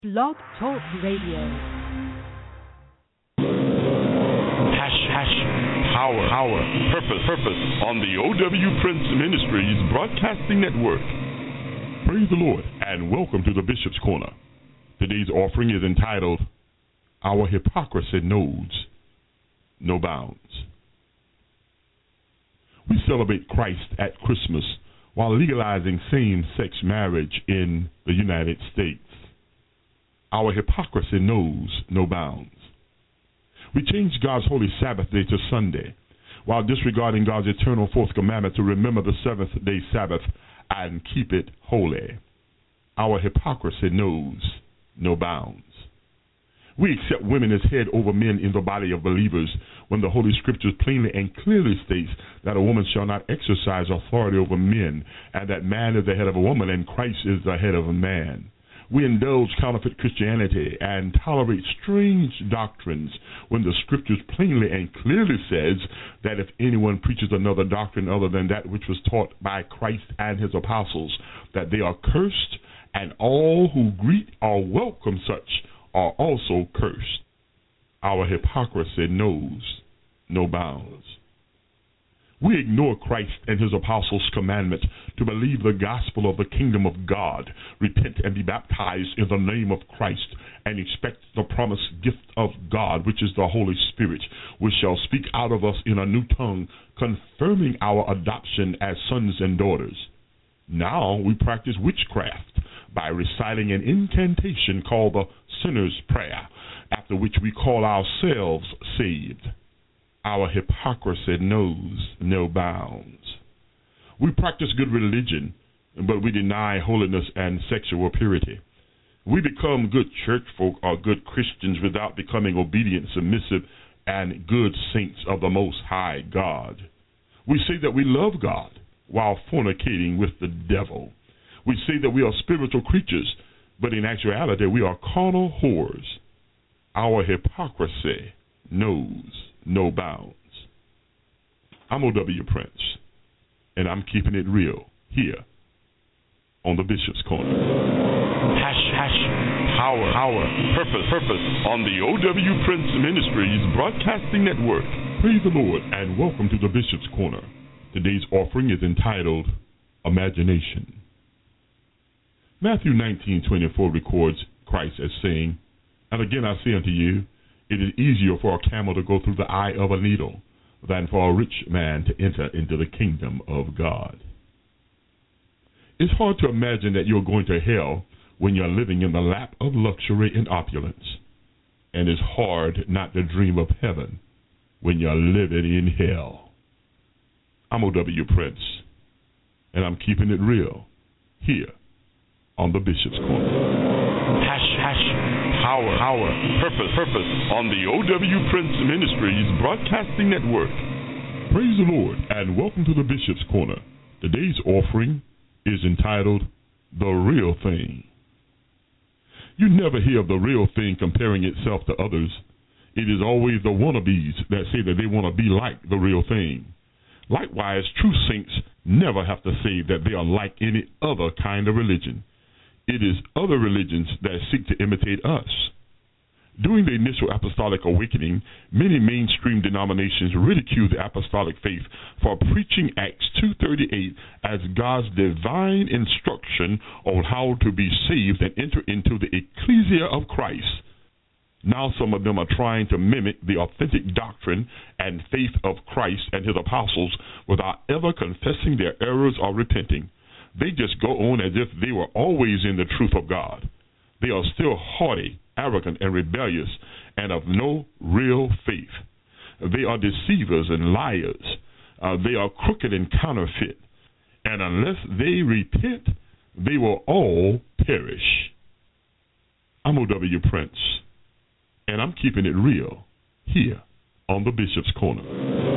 Blog Talk Radio. Power, purpose on the O.W. Prince Ministries Broadcasting Network. Praise the Lord and welcome to the Bishop's Corner. Today's offering is entitled, Our Hypocrisy Knows No Bounds. We celebrate Christ at Christmas while legalizing same-sex marriage in the United States. Our hypocrisy knows no bounds. We changed God's holy Sabbath day to Sunday while disregarding God's eternal fourth commandment to remember the seventh-day Sabbath and keep it holy. Our hypocrisy knows no bounds. We accept women as head over men in the body of believers when the Holy Scriptures plainly and clearly states that a woman shall not exercise authority over men, and that man is the head of a woman and Christ is the head of a man. We indulge counterfeit Christianity and tolerate strange doctrines when the Scriptures plainly and clearly says that if anyone preaches another doctrine other than that which was taught by Christ and his apostles, that they are cursed, and all who greet or welcome such are also cursed. Our hypocrisy knows no bounds. We ignore Christ and his apostles' commandment to believe the gospel of the kingdom of God, repent and be baptized in the name of Christ, and expect the promised gift of God, which is the Holy Spirit, which shall speak out of us in a new tongue, confirming our adoption as sons and daughters. Now we practice witchcraft by reciting an incantation called the sinner's prayer, after which we call ourselves saved. Our hypocrisy knows no bounds. We practice good religion, but we deny holiness and sexual purity. We become good church folk or good Christians without becoming obedient, submissive, and good saints of the Most High God. We say that we love God while fornicating with the devil. We say that we are spiritual creatures, but in actuality we are carnal whores. Our hypocrisy knows no bounds. I'm O.W. Prince, and I'm keeping it real here on the Bishop's Corner. Power, purpose on the O.W. Prince Ministries Broadcasting Network. Praise the Lord and welcome to the Bishop's Corner. Today's offering is entitled Imagination. Matthew 19:24 records Christ as saying, And again I say unto you, it is easier for a camel to go through the eye of a needle than for a rich man to enter into the kingdom of God. It's hard to imagine that you're going to hell when you're living in the lap of luxury and opulence. And it's hard not to dream of heaven when you're living in hell. I'm O.W. Prince, and I'm keeping it real here on the Bishop's Corner. Power, purpose on the O.W. Prince Ministries Broadcasting Network. Praise the Lord and welcome to the Bishop's Corner. Today's offering is entitled The Real Thing. You never hear of the real thing comparing itself to others. It is always the wannabes that say that they want to be like the real thing. Likewise, true saints never have to say that they are like any other kind of religion. It is other religions that seek to imitate us. During the initial apostolic awakening, many mainstream denominations ridiculed the apostolic faith for preaching Acts 2:38 as God's divine instruction on how to be saved and enter into the ecclesia of Christ. Now some of them are trying to mimic the authentic doctrine and faith of Christ and his apostles without ever confessing their errors or repenting. They just go on as if they were always in the truth of God. They are still haughty, arrogant, and rebellious, and of no real faith. They are deceivers and liars. They are crooked and counterfeit. And unless they repent, they will all perish. I'm O.W. Prince, and I'm keeping it real here on the Bishop's Corner.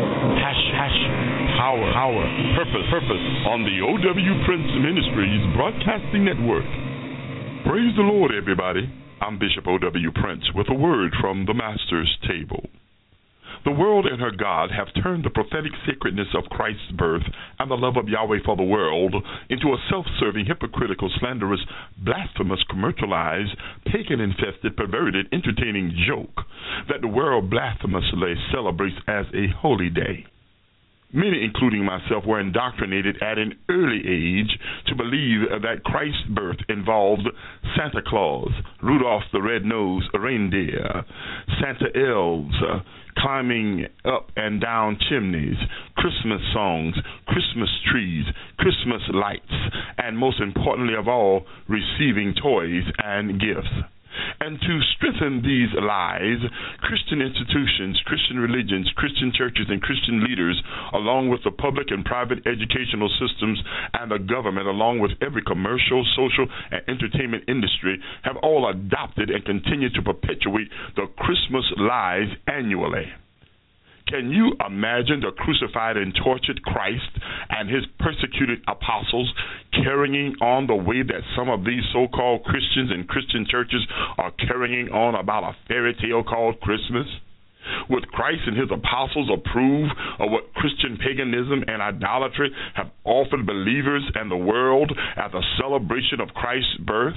Power, purpose on the O.W. Prince Ministries Broadcasting Network. Praise the Lord, everybody. I'm Bishop O.W. Prince with a word from the Master's table. The world and her God have turned the prophetic sacredness of Christ's birth and the love of Yahweh for the world into a self-serving, hypocritical, slanderous, blasphemous, commercialized, pagan-infested, perverted, entertaining joke that the world blasphemously celebrates as a holy day. Many, including myself, were indoctrinated at an early age to believe that Christ's birth involved Santa Claus, Rudolph the Red-Nosed Reindeer, Santa elves, climbing up and down chimneys, Christmas songs, Christmas trees, Christmas lights, and most importantly of all, receiving toys and gifts. And to strengthen these lies, Christian institutions, Christian religions, Christian churches, and Christian leaders, along with the public and private educational systems and the government, along with every commercial, social, and entertainment industry, have all adopted and continue to perpetuate the Christmas lies annually. Can you imagine the crucified and tortured Christ and his persecuted apostles carrying on the way that some of these so-called Christians and Christian churches are carrying on about a fairy tale called Christmas? Would Christ and his apostles approve of what Christian paganism and idolatry have offered believers and the world as a celebration of Christ's birth?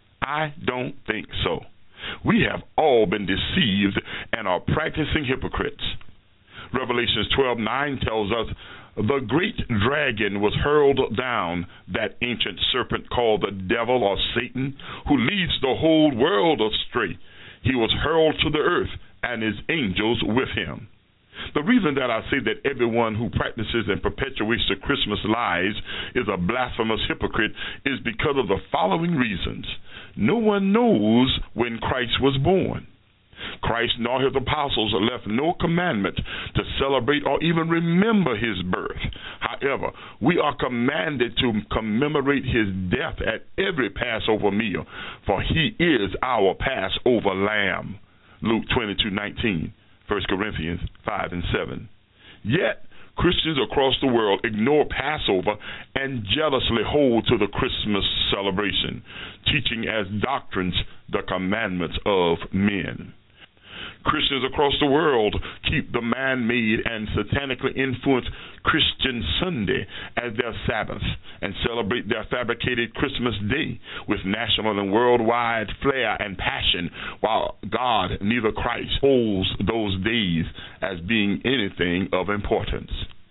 I don't think so. We have all been deceived and are practicing hypocrites. Revelations 12:9 tells us, the great dragon was hurled down, that ancient serpent called the devil or Satan, who leads the whole world astray. He was hurled to the earth, and his angels with him. The reason that I say that everyone who practices and perpetuates the Christmas lies is a blasphemous hypocrite is because of the following reasons. No one knows when Christ was born. Christ nor his apostles left no commandment to celebrate or even remember his birth. However, we are commanded to commemorate his death at every Passover meal, for he is our Passover lamb. Luke 22:19, 1 Corinthians 5:7. Yet, Christians across the world ignore Passover and jealously hold to the Christmas celebration, teaching as doctrines the commandments of men. Christians across the world keep the man-made and satanically influenced Christian Sunday as their Sabbath and celebrate their fabricated Christmas Day with national and worldwide flair and passion, while God, neither Christ, holds those days as being anything of importance.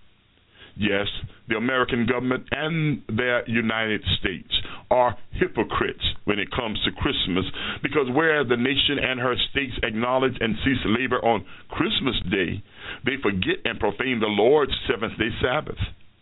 Yes, the American government and their United States are hypocrites when it comes to Christmas, because where the nation and her states acknowledge and cease labor on Christmas Day, they forget and profane the Lord's seventh-day Sabbath.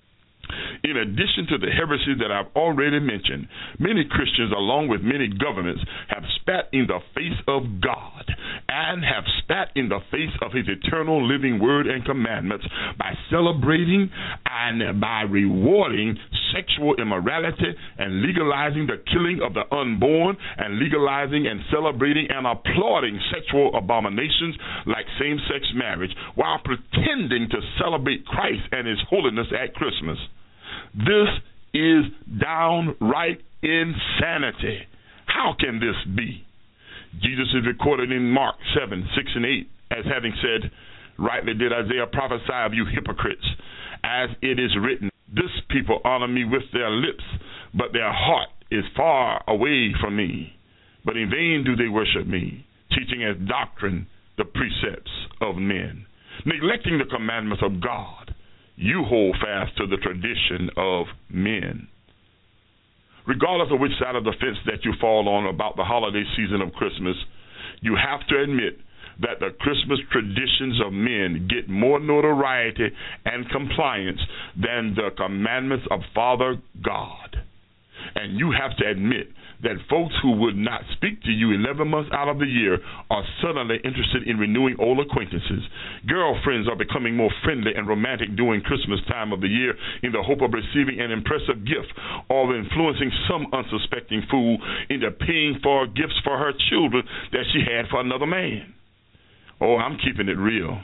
In addition to the heresies that I've already mentioned, many Christians, along with many governments, have spat in the face of God and have spat in the face of his eternal living word and commandments by celebrating and by rewarding sexual immorality and legalizing the killing of the unborn and legalizing and celebrating and applauding sexual abominations like same-sex marriage while pretending to celebrate Christ and his holiness at Christmas. This is downright insanity. How can this be? Jesus is recorded in Mark 7:6-8 as having said, rightly did Isaiah prophesy of you hypocrites, as it is written, this people honor me with their lips, but their heart is far away from me. But in vain do they worship me, teaching as doctrine the precepts of men. Neglecting the commandments of God, you hold fast to the tradition of men. Regardless of which side of the fence that you fall on about the holiday season of Christmas, you have to admit that the Christmas traditions of men get more notoriety and compliance than the commandments of Father God. And you have to admit that folks who would not speak to you 11 months out of the year are suddenly interested in renewing old acquaintances. Girlfriends are becoming more friendly and romantic during Christmas time of the year in the hope of receiving an impressive gift or influencing some unsuspecting fool into paying for gifts for her children that she had for another man. Oh, I'm keeping it real.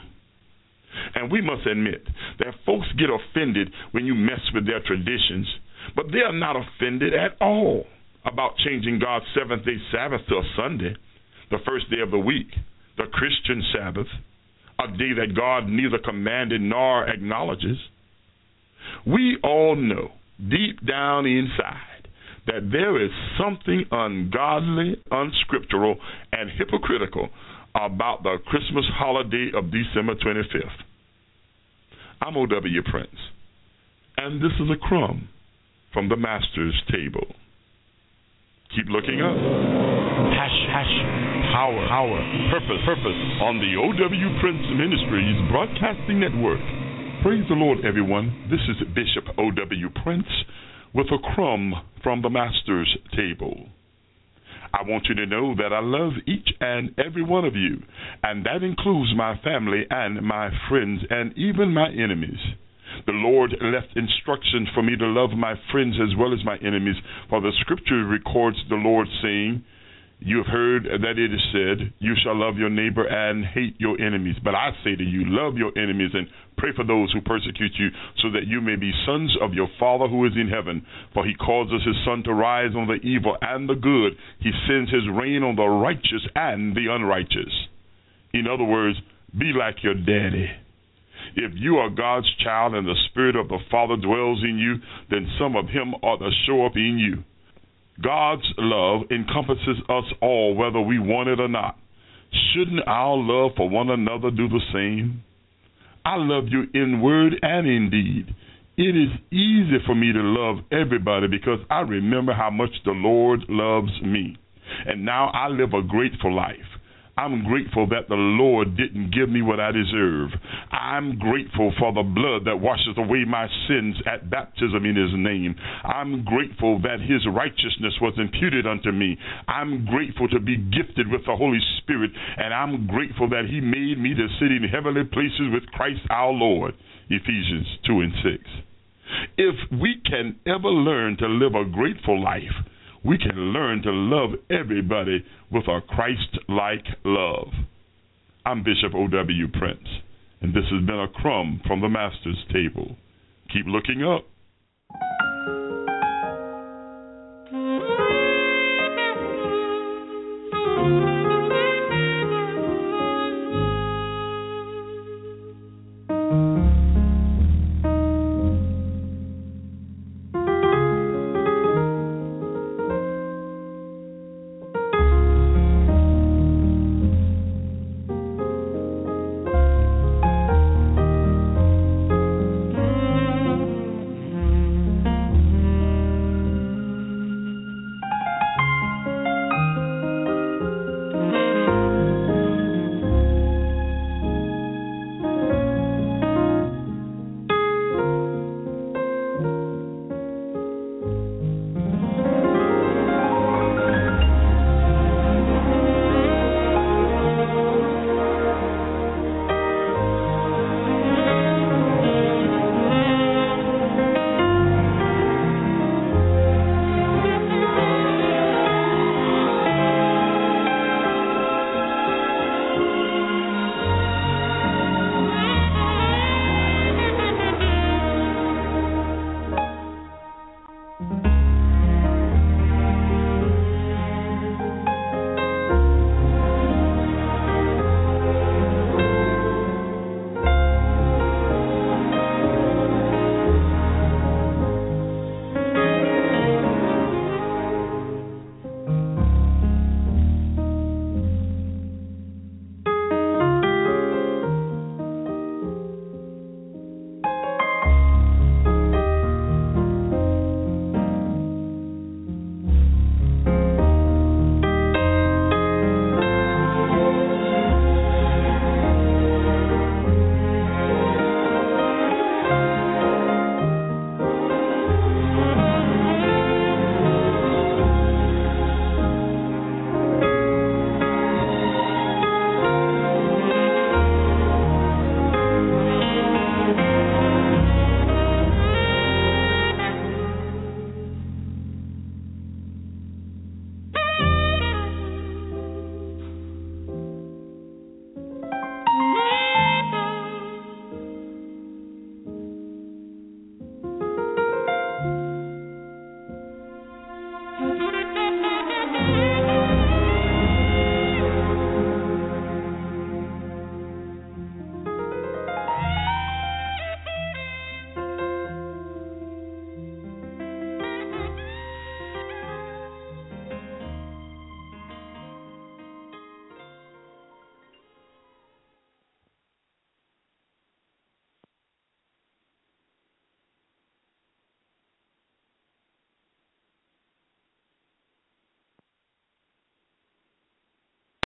And we must admit that folks get offended when you mess with their traditions, but they are not offended at all about changing God's seventh-day Sabbath to a Sunday, the first day of the week, the Christian Sabbath. a day that God neither commanded nor acknowledges. We all know deep down inside that there is something ungodly, unscriptural, and hypocritical about the Christmas holiday of December 25th. I'm O.W. Prince, and this is a crumb from the Master's table. Keep looking up. Power, purpose on the O.W. Prince Ministries Broadcasting Network. Praise the Lord, everyone. This is Bishop O.W. Prince with a crumb from the Master's table. I want you to know that I love each and every one of you, and that includes my family and my friends and even my enemies. The Lord left instructions for me to love my friends as well as my enemies, for the scripture records the Lord saying, you have heard that it is said, you shall love your neighbor and hate your enemies. But I say to you, love your enemies and pray for those who persecute you, so that you may be sons of your Father who is in heaven. For he causes his sun to rise on the evil and the good. He sends his rain on the righteous and the unrighteous. In other words, be like your daddy. If you are God's child and the Spirit of the Father dwells in you, then some of him ought to show up in you. God's love encompasses us all, whether we want it or not. Shouldn't our love for one another do the same? I love you in word and in deed. It is easy for me to love everybody because I remember how much the Lord loves me. And now I live a grateful life. I'm grateful that the Lord didn't give me what I deserve. I'm grateful for the blood that washes away my sins at baptism in his name. I'm grateful that his righteousness was imputed unto me. I'm grateful to be gifted with the Holy Spirit, and I'm grateful that he made me to sit in heavenly places with Christ our Lord. Ephesians 2:6. If we can ever learn to live a grateful life, we can learn to love everybody with a Christ-like love. I'm Bishop O.W. Prince, and this has been a crumb from the Master's table. Keep looking up.